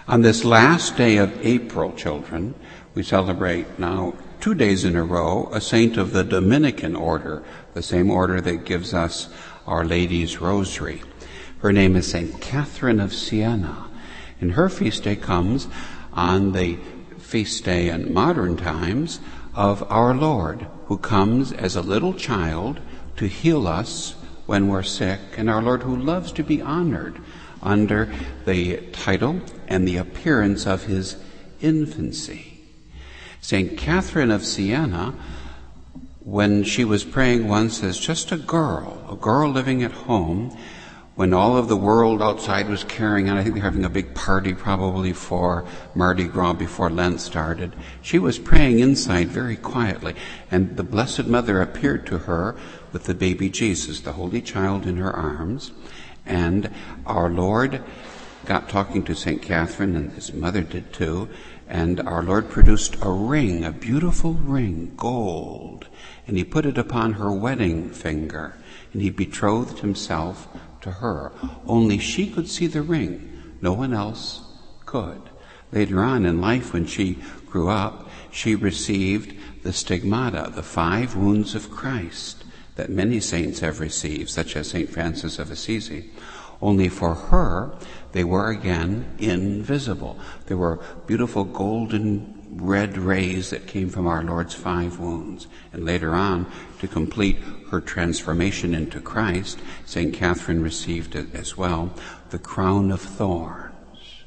On this last day of April, children, we celebrate now 2 days in a row a saint of the Dominican order, the same order that gives us Our Lady's Rosary. Her name is St. Catherine of Siena, and her feast day comes on the feast day in modern times of our Lord, who comes as a little child to heal us when we're sick, and our Lord who loves to be honored under the title and the appearance of his infancy. St. Catherine of Siena, when she was praying once as just a girl living at home, when all of the world outside was carrying on, I think they're having a big party probably for Mardi Gras before Lent started, she was praying inside very quietly, and the Blessed Mother appeared to her with the baby Jesus, the Holy Child, in her arms, and our Lord got talking to St. Catherine, and his mother did too, and our Lord produced a ring, a beautiful ring, gold, and he put it upon her wedding finger, and he betrothed himself to her. Only she could see the ring. No one else could. Later on in life, when she grew up, she received the stigmata, the 5 wounds of Christ that many saints have received, such as St. Francis of Assisi. Only for her, they were again invisible. There were beautiful golden red rays that came from our Lord's 5 wounds. And later on, to complete her transformation into Christ, St. Catherine received it as well, the crown of thorns.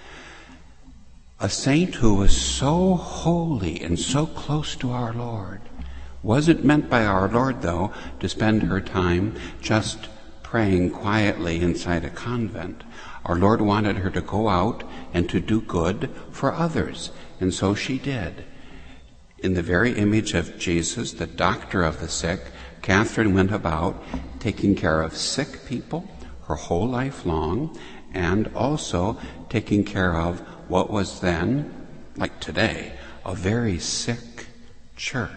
A saint who was so holy and so close to our Lord. Wasn't meant by our Lord, though, to spend her time just praying quietly inside a convent. Our Lord wanted her to go out and to do good for others, and so she did. In the very image of Jesus, the doctor of the sick, Catherine went about taking care of sick people her whole life long, and also taking care of what was then, like today, a very sick church.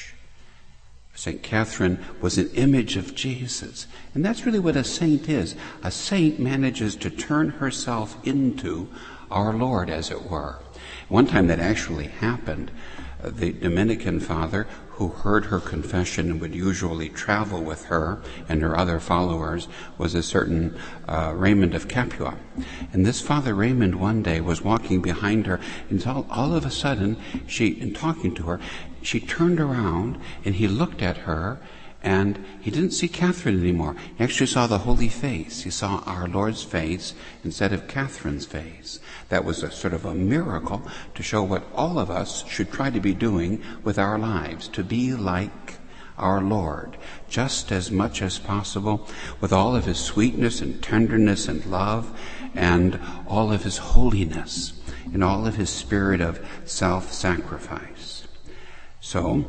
St. Catherine was an image of Jesus. And that's really what a saint is. A saint manages to turn herself into our Lord, as it were. One time that actually happened. The Dominican father, who heard her confession and would usually travel with her and her other followers, was a certain Raymond of Capua. And this Father Raymond one day was walking behind her, and all of a sudden, in talking to her, she turned around and he looked at her, and he didn't see Catherine anymore. He actually saw the Holy Face. He saw our Lord's face instead of Catherine's face. That was a sort of a miracle to show what all of us should try to be doing with our lives, to be like our Lord, just as much as possible, with all of his sweetness and tenderness and love, and all of his holiness, and all of his spirit of self-sacrifice. So,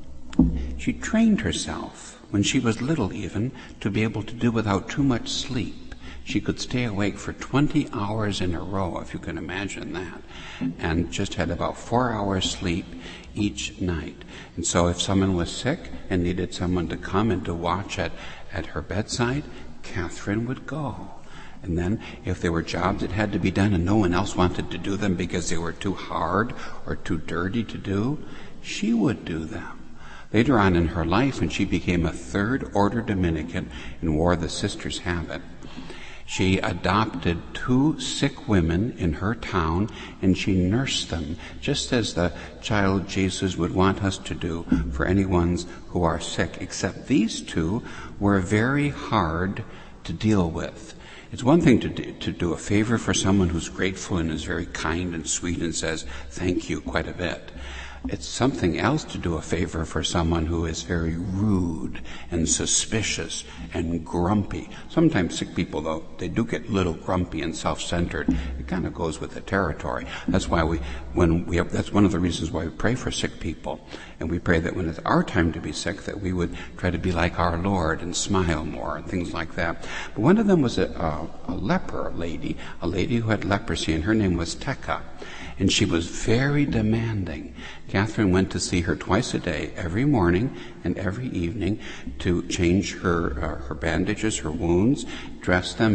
she trained herself, when she was little even, to be able to do without too much sleep. She could stay awake for 20 hours in a row, if you can imagine that, and just had about 4 hours sleep each night. And so if someone was sick and needed someone to come and to watch at her bedside, Catherine would go. And then if there were jobs that had to be done and no one else wanted to do them because they were too hard or too dirty to do, she would do them. Later on in her life, when she became a 3rd order Dominican and wore the sister's habit, she adopted 2 sick women in her town, and she nursed them, just as the child Jesus would want us to do for anyone who are sick, except these 2 were very hard to deal with. It's one thing to do a favor for someone who's grateful and is very kind and sweet and says thank you quite a bit. It's something else to do a favor for someone who is very rude and suspicious and grumpy. Sometimes sick people, though, they do get a little grumpy and self-centered. It kind of goes with the territory. That's why that's one of the reasons why we pray for sick people. And we pray that when it's our time to be sick, that we would try to be like our Lord and smile more and things like that. But one of them was a leper lady, a lady who had leprosy, and her name was Teka. And she was very demanding. Catherine went to see her twice a day, every morning and every evening, to change her bandages, her wounds, dress them, and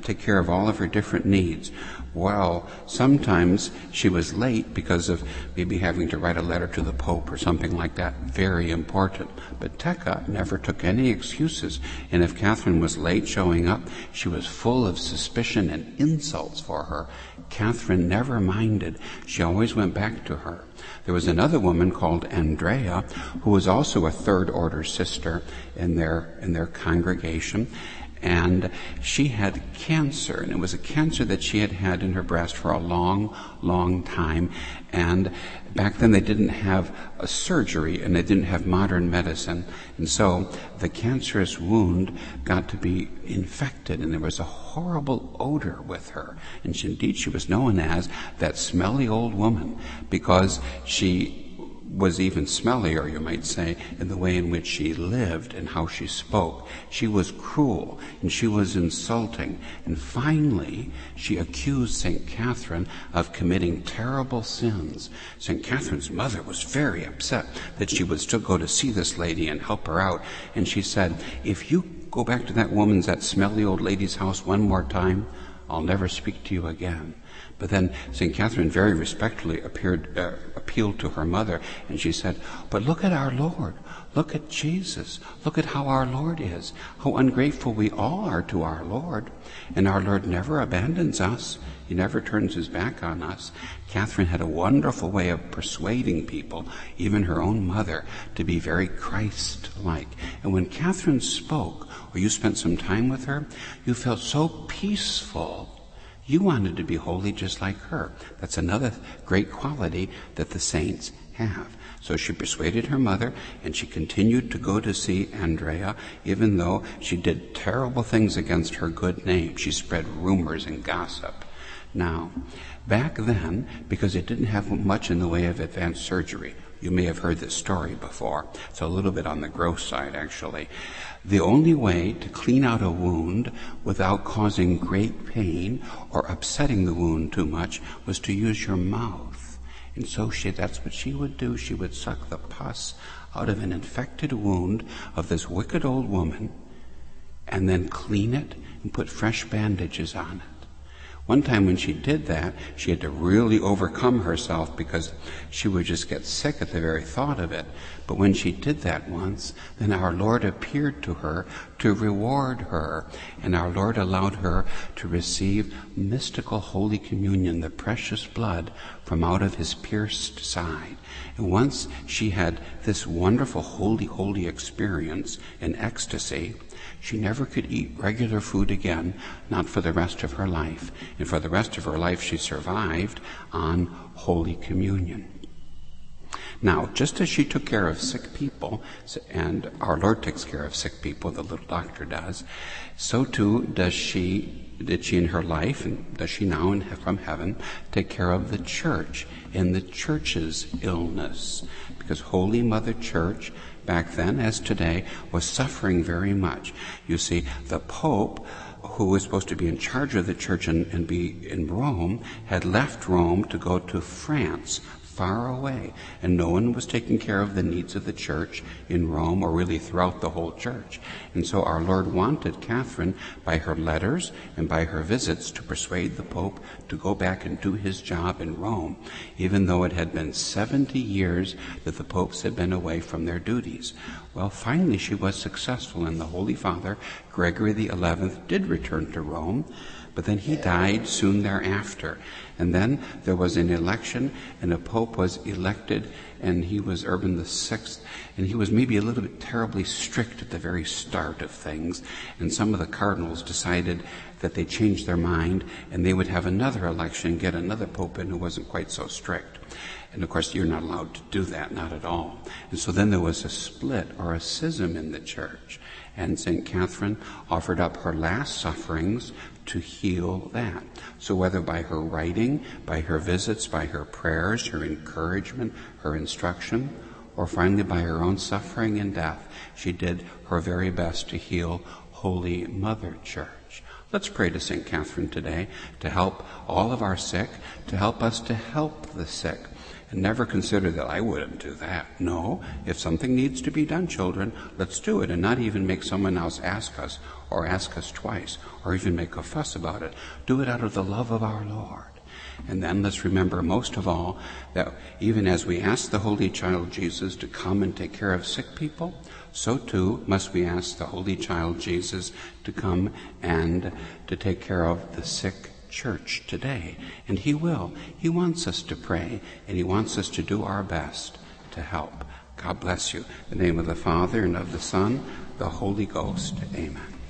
take care of all of her different needs. Well, sometimes she was late because of maybe having to write a letter to the Pope or something like that. Very important. But Theka never took any excuses. And if Catherine was late showing up, she was full of suspicion and insults for her. Catherine never minded. She always went back to her. There was another woman called Andrea, who was also a third order sister in their congregation. And she had cancer, and it was a cancer that she had had in her breast for a long, long time. And back then they didn't have a surgery, and they didn't have modern medicine. And so the cancerous wound got to be infected, and there was a horrible odor with her. And indeed she was known as that smelly old woman, because she was even smellier, you might say, in the way in which she lived and how she spoke. She was cruel and she was insulting. And finally, she accused St. Catherine of committing terrible sins. St. Catherine's mother was very upset that she would still go to see this lady and help her out. And she said, "If you go back to that smelly old lady's house one more time, I'll never speak to you again." But then St. Catherine very respectfully appealed to her mother, and she said, "But look at our Lord. Look at Jesus. Look at how our Lord is. How ungrateful we all are to our Lord. And our Lord never abandons us. He never turns his back on us." Catherine had a wonderful way of persuading people, even her own mother, to be very Christ-like. And when Catherine spoke, or you spent some time with her, you felt so peaceful. You wanted to be holy just like her. That's another great quality that the saints have. So she persuaded her mother, and she continued to go to see Andrea, even though she did terrible things against her good name. She spread rumors and gossip. Now, back then, because it didn't have much in the way of advanced surgery, you may have heard this story before. It's a little bit on the gross side, actually. The only way to clean out a wound without causing great pain or upsetting the wound too much was to use your mouth. And so that's what she would do. She would suck the pus out of an infected wound of this wicked old woman and then clean it and put fresh bandages on it. One time when she did that, she had to really overcome herself because she would just get sick at the very thought of it. But when she did that once, then our Lord appeared to her to reward her. And our Lord allowed her to receive mystical Holy Communion, the precious blood from out of his pierced side. And once she had this wonderful holy experience in ecstasy, she never could eat regular food again, not for the rest of her life. And for the rest of her life, she survived on Holy Communion. Now, just as she took care of sick people, and our Lord takes care of sick people, the little doctor does, so too did she in her life, and does she now from heaven, take care of the church in the church's illness. Because Holy Mother Church, back then as today, was suffering very much. You see, the Pope, who was supposed to be in charge of the church and be in Rome, had left Rome to go to France, far away, and no one was taking care of the needs of the church in Rome, or really throughout the whole church. And so our Lord wanted Catherine, by her letters and by her visits, to persuade the Pope to go back and do his job in Rome, even though it had been 70 years that the popes had been away from their duties. Well, finally she was successful, and the Holy Father, Gregory XI, did return to Rome, but then he died soon thereafter. And then there was an election, and a pope was elected, and he was Urban VI, and he was maybe a little bit terribly strict at the very start of things. And some of the cardinals decided that they changed their mind, and they would have another election, get another pope in who wasn't quite so strict. And of course, you're not allowed to do that, not at all. And so then there was a split or a schism in the church. And St. Catherine offered up her last sufferings to heal that. So whether by her writing, by her visits, by her prayers, her encouragement, her instruction, or finally by her own suffering and death, she did her very best to heal Holy Mother Church. Let's pray to St. Catherine today to help all of our sick, to help us to help the sick. And never consider that I wouldn't do that. No, if something needs to be done, children, let's do it, and not even make someone else ask us, or ask us twice, or even make a fuss about it. Do it out of the love of our Lord. And then let's remember most of all that even as we ask the Holy Child Jesus to come and take care of sick people, so too must we ask the Holy Child Jesus to come and to take care of the sick church today. And he will. He wants us to pray, and he wants us to do our best to help. God bless you. In the name of the Father, and of the Son, the Holy Ghost. Amen.